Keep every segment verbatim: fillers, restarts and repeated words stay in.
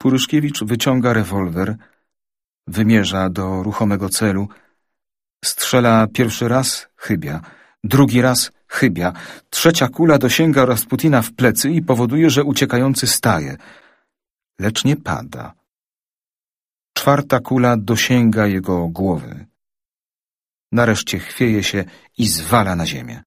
Puryszkiewicz wyciąga rewolwer, wymierza do ruchomego celu, strzela pierwszy raz, chybia, drugi raz, chybia, trzecia kula dosięga Rasputina w plecy i powoduje, że uciekający staje, lecz nie pada. Czwarta kula dosięga jego głowy. Nareszcie chwieje się i zwala na ziemię.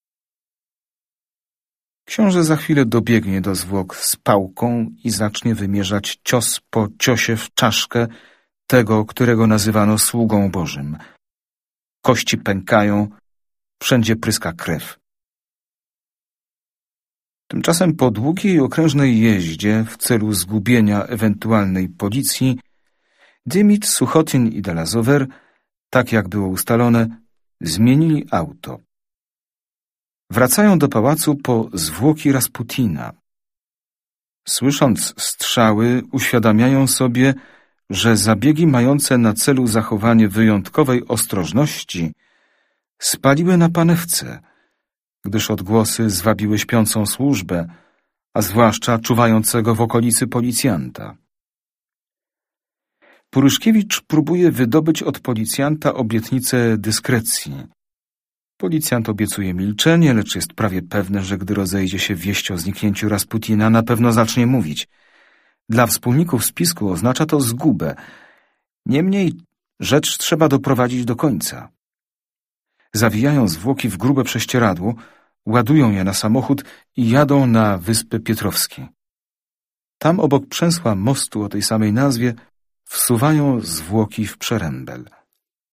Książę za chwilę dobiegnie do zwłok z pałką i zacznie wymierzać cios po ciosie w czaszkę tego, którego nazywano sługą Bożym. Kości pękają, wszędzie pryska krew. Tymczasem po długiej okrężnej jeździe w celu zgubienia ewentualnej policji Dymit, Suchotin i Delazower, tak jak było ustalone, zmienili auto. Wracają do pałacu po zwłoki Rasputina. Słysząc strzały, uświadamiają sobie, że zabiegi mające na celu zachowanie wyjątkowej ostrożności spaliły na panewce, gdyż odgłosy zwabiły śpiącą służbę, a zwłaszcza czuwającego w okolicy policjanta. Puryszkiewicz próbuje wydobyć od policjanta obietnicę dyskrecji. Policjant obiecuje milczenie, lecz jest prawie pewny, że gdy rozejdzie się wieść o zniknięciu Rasputina, na pewno zacznie mówić. Dla wspólników spisku oznacza to zgubę. Niemniej rzecz trzeba doprowadzić do końca. Zawijają zwłoki w grube prześcieradło, ładują je na samochód i jadą na Wyspy Pietrowskie. Tam obok przęsła mostu o tej samej nazwie wsuwają zwłoki w przerębel.